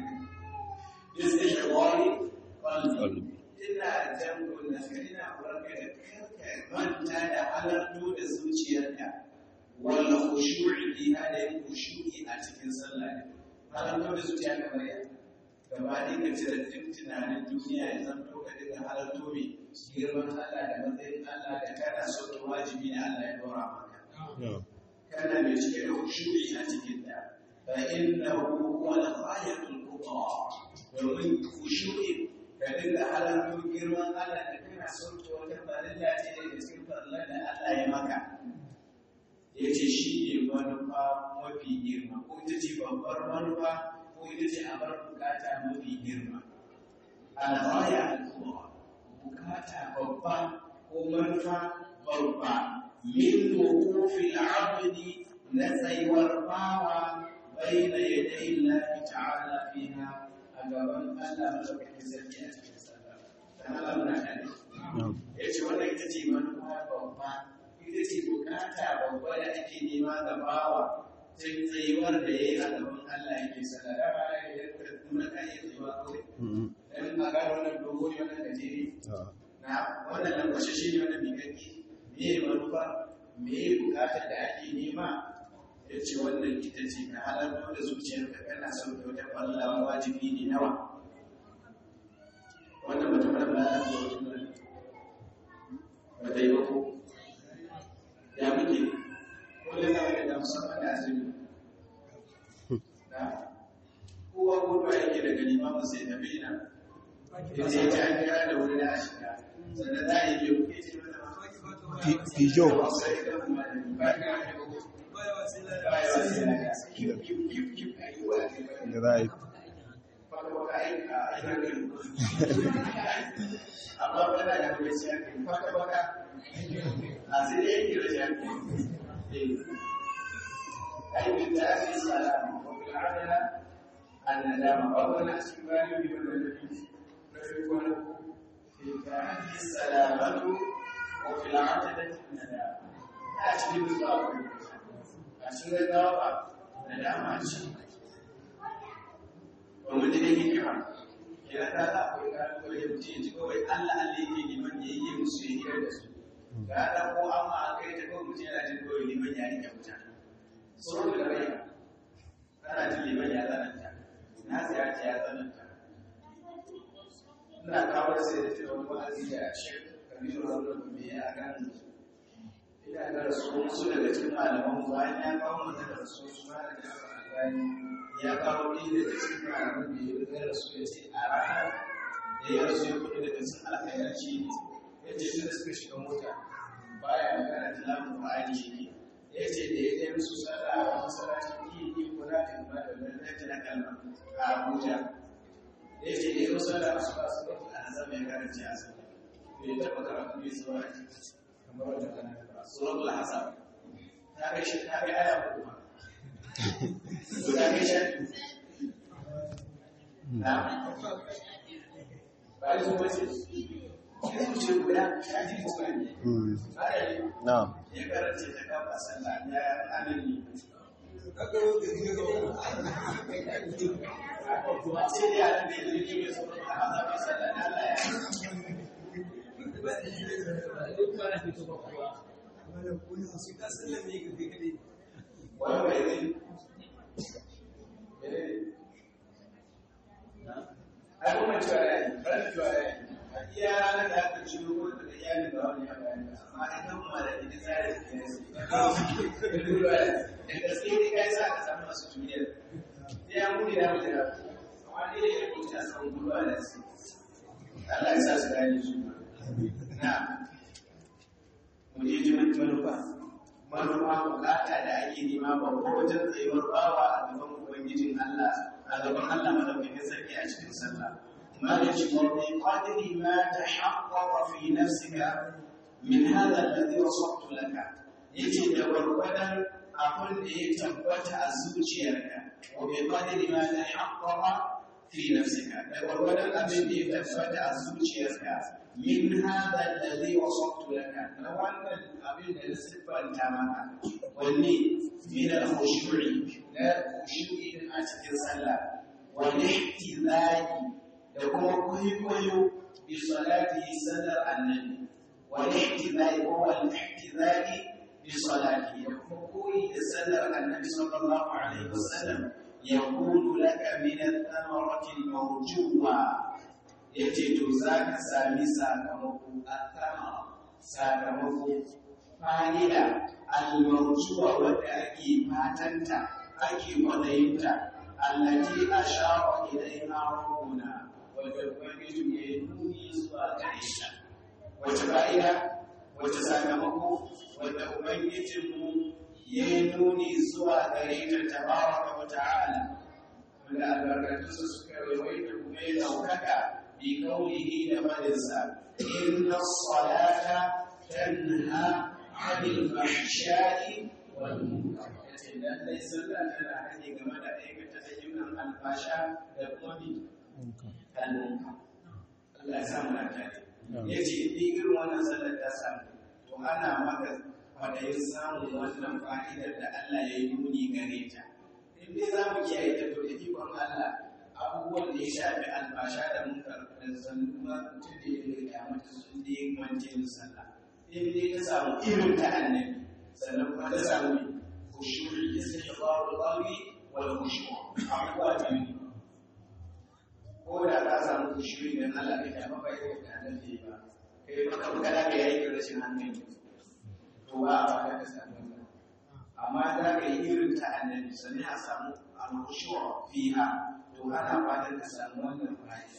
istihwari qalbi ina jan kunna ina horonka da karka manta da halartu da zuciyarka wala khushu'i bi hada khushu'i a cikin sallah halartu da zuciya kamar ya gaba ɗaya ka cire duk tunanin duniya ya zanto ka dinga halartu mai girman Allah da matsayin Allah da kana so to wajibi ne Allah ya dora maka kana mai cike da khushu'i a cikin ta fa innahu huwa al-ghayatul kubra domin khushu'i ka dinga halartu girman Allah da kana so to wata farilla ce da cikin farillan da Allah ya maka ya ce shi ne manufa mafi girma ko ita ce babbar manufa ko ita ce abar bukata mafi girma alhaya al'umma bukata babba ko manufa babba min wukufil abdi na tsayuwar bawa baina yadai Allah ta'ala fiha a gaban Allah madaukakin sarki a cikin sallah dan Allah muna tare yace wannan ita ce manufa babba ita ce bukata babba da ake nema ga bawa sai tsayuwar da ya yi a gaban Allah yake sallah ba ya yi da nuna ka iya tsayuwa kawai dan a gano wannan dogo ne wannan gajeri na wannan lambashe shi ne wannan mikakki me ya manufa me ya bukatar da ake nema ya ce wannan ita ce ka halarta da zuciyarka kana son ka wata kwallon wajibi ne nawa wannan mutum da ba ya zo mutum ba dai ba ko ya muke wanda na wani da musamman da azumi na kowa gudu yake daga limamin sai tafi ina ya ce ta an kira da wuri na shiga sannan za a yi biyu ke ce mata Fijo. Da za a yi. amma bana da mai shi ake kwata-kwata a sai da yake da shafi aikin da ake tsara wakil adana an nadama ɓaɓɓana a cikin bayan biyu da nafi na fi wani da ake salamatu wakil adana nadama a cikin zuwa a cikin gawa nadama ce domin da yake kira kira ta za a koyi ƙarfi kawai mutum ya ji kawai Allah yake neman ya yi musu ya hira da su ga da ko amma an kai ta kawai mutum yana jin kawai liman ya rike mutane sauran da rai ana jin liman ya tsananta na ziyarci ya tsananta ina kawo sai da ta wani wa'azi da shek kabiru wannan kuma ya gani ina ga rasu wasu daga cikin malaman bayan ya kawo mata da rasu su ma da albani ya kawo ɗaya daga cikin malaman da ya ga rasu ya ce a ranar da ya rasu ya kuɗi daga cikin alkhairar shi ne ya ce su da suka shiga mota baya magana tilamun ba'ani yake ya ce da ya je musu sallah a masallacin yi kula da ba da wani na kalma a Abuja ya ce da ya musu sallah su ba su ɗauki a zama ya karanci a sallah bai taɓa karatu bai zuwa kamar wata kanan suratul hasab ta kai shi ta kai aya kuma guda kai shi na ba su wace shi ce guda shaji kuma ne Na'am. ya karance ta kafa sallah ya amini sai ya da yi ne suratul hasab sallah Allah ya kuma da su Allah ya sa su gane su na mu je jimin manufa bukata da ake nema babba wajen tsayuwar bawa a gaban ubangijin Allah a gaban Allah madaukakin sarki a cikin sallah malaci wa bi qadri ma tahaqqaqa fi nafsika min hadha alladhi wasaftu laka yace da gwargwadon abin da ya tabbata a zuciyarka wa bi qadri ma tahaqqaqa fi nafsika da gwargwadon abin da ya tabbata a zuciyarka min hadha alladhi wasaftu laka na wannan abin da na siffanta maka wanne min al-khushu'i da khushu'i a cikin sallah wal ihtizai da kuma kwaikwayo bi salati sallar annabi wal ihtizai ko wal ihtizai bi salati da kuma koyi da sallar annabi sallallahu alaihi wasallam yakunu laka min al-thamarati al-mawjuwa yace to zaka sami sakamako sakamako fa'ida al-mawjuwa wanda ake fatanta ake kwadayinta allati ashara ilayha rabbuna wanda ubangiji ya nuni zuwa gare shi wata fa'ida wata sakamako wanda ubangijinmu ya nuni zuwa gare ta tabaraka wa ta'ala wanda albarkatunsa suka rawaita kuma ya daukaka bi qawlihi da fadinsa inna as-salata tanha 'anil fahsha'i wal munkar lallai sallah tana hane game da aikata ayyukan alfasha da kuma al-munkar Allah ya samu lafiya yace in irin wannan sallar ta samu to ana maka kwadayin samun wannan fa'idar da Allah ya yi nuni gare ta in dai za mu kiyaye ta to da ikon Allah abubuwan da ya shafi alfasha da munkar da zannuwa mutum da ya kyamata sun da ya mance da sallah in dai ta samu irin ta annabi sannan kuma ta samu khushu' istighfar al-qalbi wal khushu' abubuwa biyu ko da ka samu khushu' idan Allah ya kyama ba ya da annabi ba kai baka kada ka yi rashin hankali to ba a ka samu amma da ka yi irin ta annabi sannan a samu al-khushu' fiha to ana fatan ka samu wannan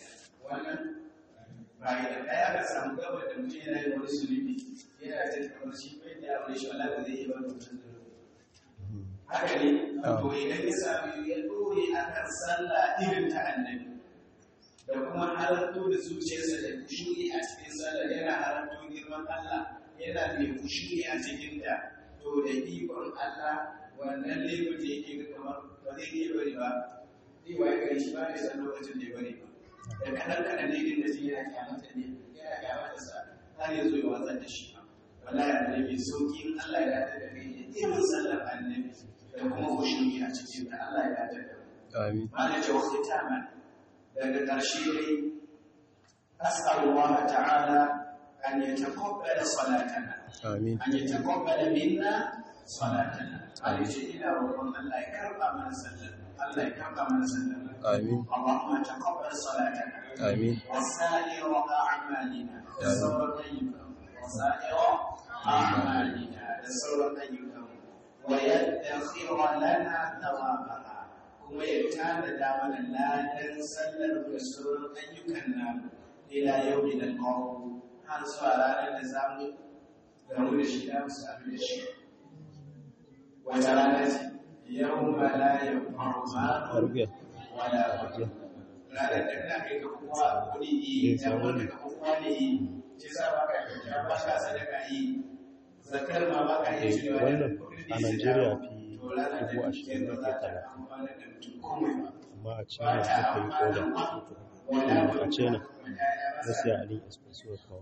fa'ida ɗaya ka samu gaba da mutum yana yi wani sulubi yana jin kamar shi bai da aure shi wala da zai yi wani mutum da haka ne to idan ya sami ya dore a kan sallah irin ta annabi da kuma halarto da zuciyarsa da kushuri a cikin sallah yana halarto girman Allah yana mai kushuri a cikin ta to da ikon Allah wannan laifin da yake ga kamar ba zai iya bari ba zai waye gari shi ba da san lokacin da ya bari ba da kaɗan ne din da shi yana kyamata sa har ya zo ya watsar da shi wallahi annabi sauki in Allah ya dace da kai irin sallar annabi da kuma kushuri a cikin ta Allah ya dace da kai amin malaka ce wasu taman daga ƙarshe dai as'alullah ta'ala an yataqabbala salatana amin an yataqabbala minna salatana alaihi ila roƙon Allah ya karba mana sallar Allah ya karba mana sallar amin Allahumma taqabbal salatana amin wasa'ir a'malina sauran ayyukan wasa'ir a'malina da sauran ayyukan wa yadkhira lana thawabaha kuma ya tanada mana ladan sallar da sauran ayyukan namu ila yawmin al-qiyamah har zuwa ranar da zamu gamu da shi da musu abin da shi wata rana ce yau ma la yanfa'u malun wala banun ranar da kana kai ka kowa kuɗi yi ta wanda ka kowa ne yi ce sa ba ka yi ba ka sadaka yi zakar ma ba ka yi cewa wannan a Najeriya fi 20,000 da ke 30 amma a China aka yi koda a China na siya a link espresso kawo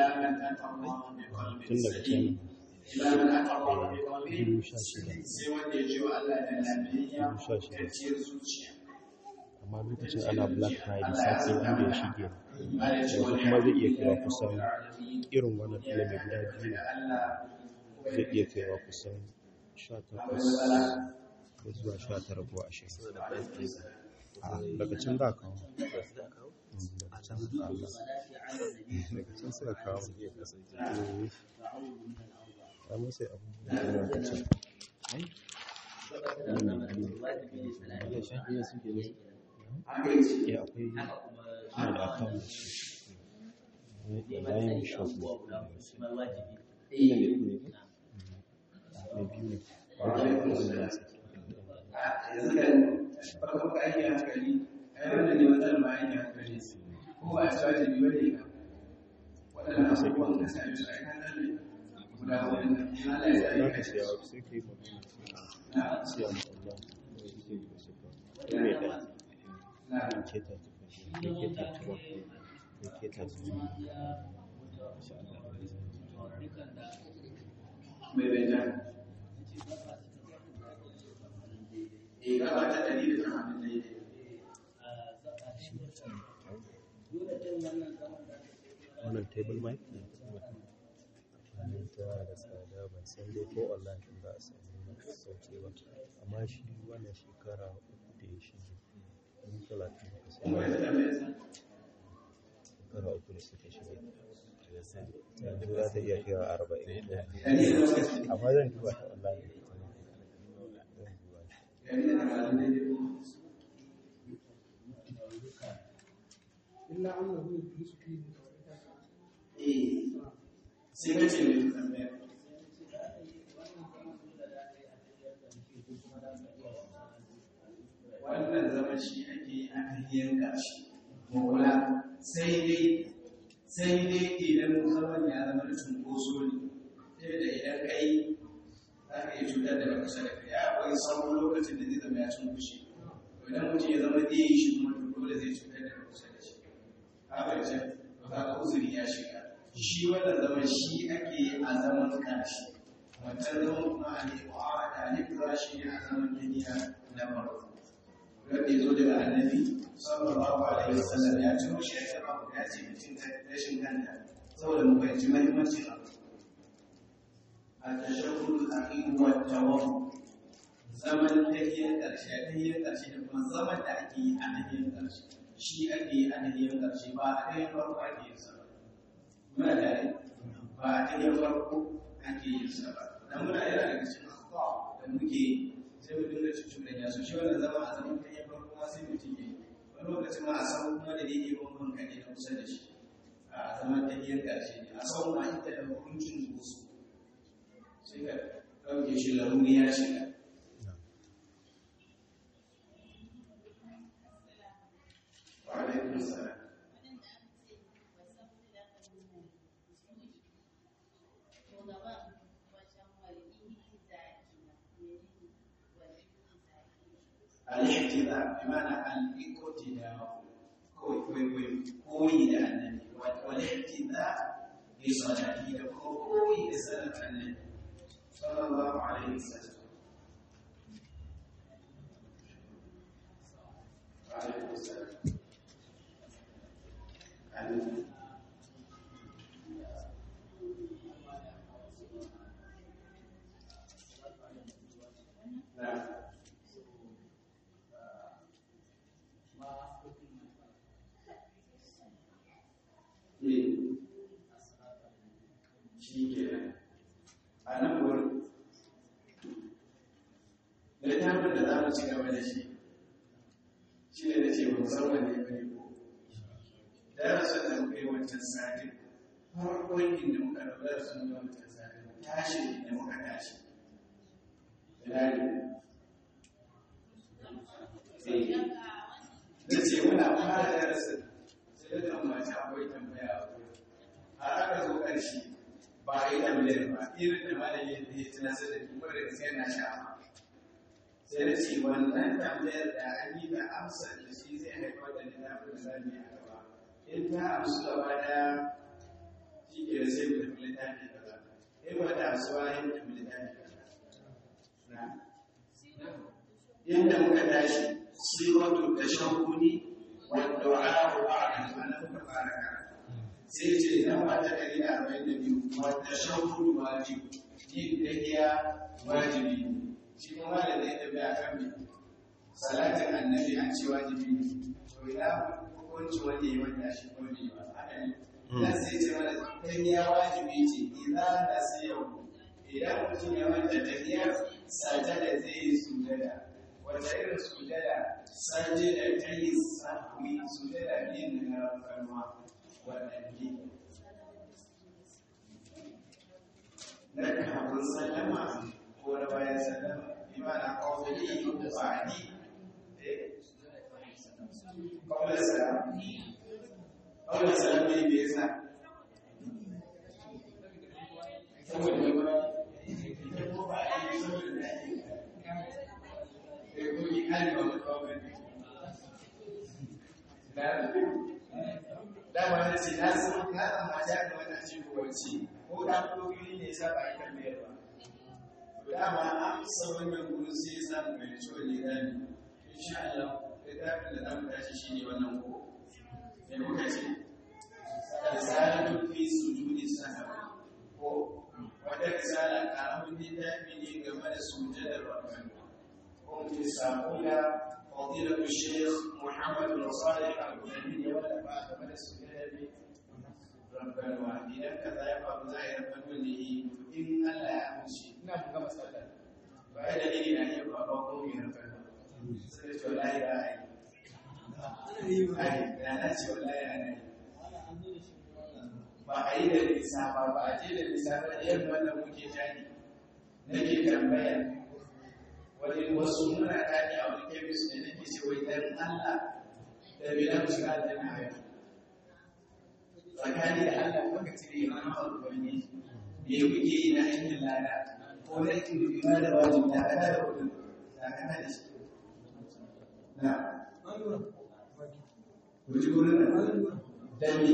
tun daga China 16,000 amma lokacin ana Black Friday satin inda ya shige yanzu kuma zai iya kaiwa kusan irin wannan fiye mai guda biyu zai iya kaiwa kusan 18 zuwa 19 ko 20 daga can da kawo daga can suka kawo amma sai abubuwan da can aka yi ce ya akwai ina da account da shi online shop ne ina ne ne biyu ne yanzu kan farko aiki hankali ai wannan ne matsalar ma aiki hankali ko ba a ci wajibi ba ne ka waɗannan abubuwan ka sami su aiki hankali guda wani Allah ya za tsari ka siya sai ka yi magana siya ma Allah da yake da su ba ne da keta keta tuwa keta su insha Allah mai benta gaba ta 180 wannan table mic ne ta da tsada ban san dai ko online din za a samu sauki ba amma shi wannan shekara uku da ya shige in 30 ka sai shekara uku da suka shige yanzu za ta iya kira 40 amma zan duba ta online sai ka ce mai tambaya wannan zama shi ake yi a tahiyar ƙarshe mawula sai dai idan zaman ya zama da cunkoso ne ta da idan kai za ka iya cutar da kusa da kai akwai sauran lokacin da zai zama ya cunkushe idan mutum ya zama zai yi shi kuma dole zai cutar da kusa da shi haka ce ba ka uzuri ya shiga shi wannan zaman shi ake a zaman ƙarshe wancan zaman kuma a ne ba a da shi ne a zaman duniya na farko wanda ya zo daga annabi sallallahu alaihi wasallam ya ce mushi ya taba ya ce mutum rashin kanta saboda mu fahimci muhimmancin abu at-tashahhud al-akhir wa at-tawaffuq zaman tahiyar ƙarshe da kuma zaman da ake yi a tahiyar ƙarshe shi ake yi a tahiyar ƙarshe ba a tahiyar farko ake yin sa ba muna tare ba a tahiyar farko ake yin sa ba dan muna yana daga cikin abubuwa da muke sai mu dinga cucuɗan ya so shi wannan zama a zaman tahiyar farko ma sai mutum ya yi wani lokacin ma a san kuma da yake bambam kaɗai na kusa da shi a zaman tahiyar ƙarshe ne a san ma ita da hukuncin wasu sai ka ɗauke shi laruri ya shiga وعليكم السلام الاحتذاء بمعنى الاقتداء كوي النبي والاحتذاء بصلاته كوي لسنة النبي صلى الله عليه وسلم وعليكم السلام a nan wurin littafin da za mu ci gaba da shi shi ne da ce ba musamman ne bane ko darasin da muka yi wancan satin farkon inda muka rabu darasin da wancan satin tashi inda muka tashi bilali da ce muna fara darasin sai da umarci akwai tambaya a wurin har aka zo ƙarshe ba a yi tambayar ba irin da malamin da ya tunasar da kuma da gaskiya na sha'awa sai da ce wannan tambayar da an yi da amsa da shi zai haifar da littafin da za mu yi a gaba in ta amsu gaba daya shi ke da sai mu tafi littafi kaza in ba ta amsu ba yin tafi littafi kaza yadda muka tashi siratu tashahhudi wa du'a ba'da ana muka fara karatu sai ce idan ba ta 142 wa tashahhud wajib yin tahiya wajibi shi kuma da zai tafi a kan salatin annabi an ce wajibi ne to ina hukunci wanda ya wanda shi ko ne ba haka ne dan sai ce mana tahiya wajibi ce idan da sai yau idan mutum ya wanda tahiya sajada zai yi sujada wa wata irin sujada sajida ta yi sahwi sujada ne na kalma waɗanne na kafin sallama ko na bayan sallama imana kawai ko ba'adi kawai salam ne bai sa saboda ko ba'adi saboda يقول كلمة مقابل لا ما نسي ناس هذا ما جاء ما تحجب وجهي هو أقول لي سبع كلمات لا ما أحسن من الكرسي سام من شغل إيراني إن شاء الله إذا كنا نعمل شيء ونقول يقول كذي رسالة في سجود السهو وده رسالة كلام ديني كمان سجود الرحمن في سابولا فضيلة الشيخ محمد بن صالح الغنيمي ولا بعد من السجاد ربنا واهدنا كذا يقع زائر فنوله إن الله أمشي نعم كما سألت بعد دليل أن يبقى قوم من ربنا سألت ولا إله لا نأتي ولا إله ba a yi da lissafa ba a je da lissafa da yamma wannan muke tani nake tambaya wani wasu muna tani a wani kemis ne nake ce wai dan Allah da bai na shiga aljanna haka tsakani da Allah kuka cire imam al-Bukhari me kuke yi na aikin lada ko na kirkira da wajibi da kada da kudin da kada da shi na ku ji gurin nan dami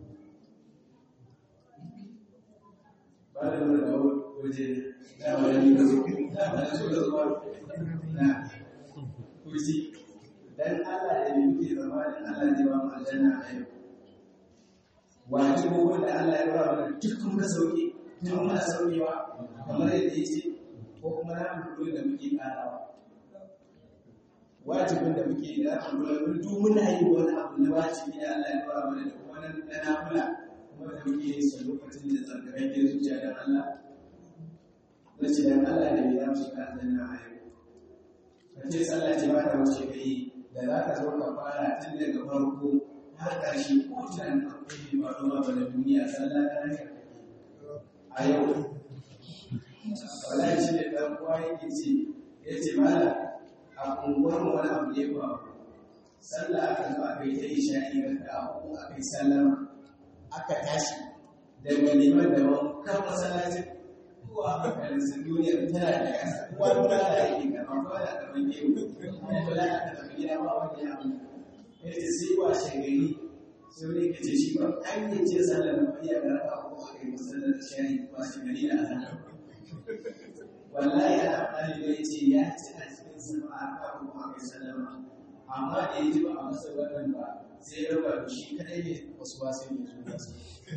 ba da nuna da waje da wani da su da zuwa na kuji dan Allah da muke zama da Allah zai ba mu aljanna a yau wajibi wanda Allah ya ba mu duk mun sauke tun muna saukewa kamar yadda yake ko kuma na mu da muke karawa wajibin da muke da mu duk muna yi wani abu na wajibi da Allah ya ba mu da kuma na nafila kuma da muke yin sa lokacin da tsarkake zuciya da Allah nace dan Allah da ya mu shiga aljanna a yau kace sallah ce ba ta wuce kai da za ka zo ka fara tun daga farko har ƙarshe ko tunan akwai ba ruwa ba da duniya sallah ta rage a yau wallahi shi da dan uwa yake ce yace mala a kunguwar mu wani abu ne ba sallah aka zo aka yi ta isha'i da abu aka yi sallama aka tashi daga neman da wani kan masallacin kowa a kalin duniya tana da kasa kowa nuna da yake gaba kowa da gaban gewu kuma kula da tafi gida ba wani ya abu ya ce sai wa shagari sai wani ka ce shi ba an yi ce sallar da iya garaba ko aka yi musallar da shari ba shagari da azan wallahi ana fari da ya ce ya ce a cikin sama a kan kuma aka yi sallama amma da ya ji ba a masa wannan ba sai ya raba da shi kadai ne wasu ba sai ne su ba su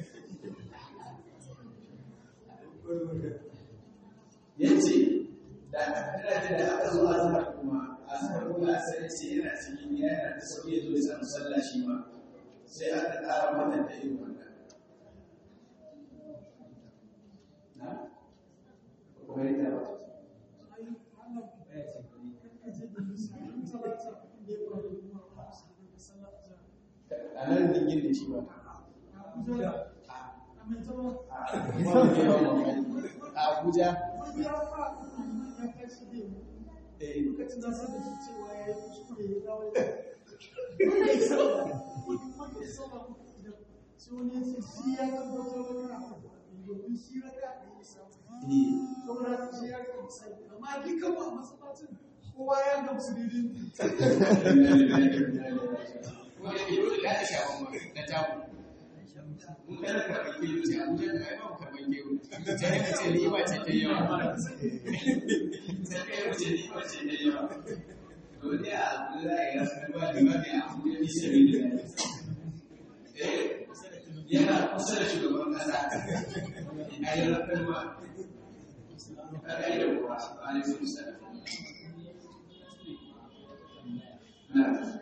yace da aka zo a zama kuma a zama kuma sai ce yana cikin yana da sauki ya zo ya samu sallah shi ma sai aka ƙara mata da irin wannan na kuma ita ba a nan dingin da shi ba Abuja. Lokacin da sai da shi cewa ya yi kuskure ya dawo ya sai wani ya ce shi ya tabbatar wani abu domin shi raka da ya samu. Saboda shi ya ga misali amma ni kama a masallacin kowa ya gamsu daidai. Mun kana karɓar kiyo sai Abuja da ai ba mu karɓar kiyo sai ka ce ni ba ce ta yawa sai ka yi ce ni ba ce ta yawa to ne a Abuja za a yi rasu ba da ba ne a Abuja ni sai da yana kusa da shugaban ƙasa a yi rafin ba ka yi da kuwa a alaikum salam na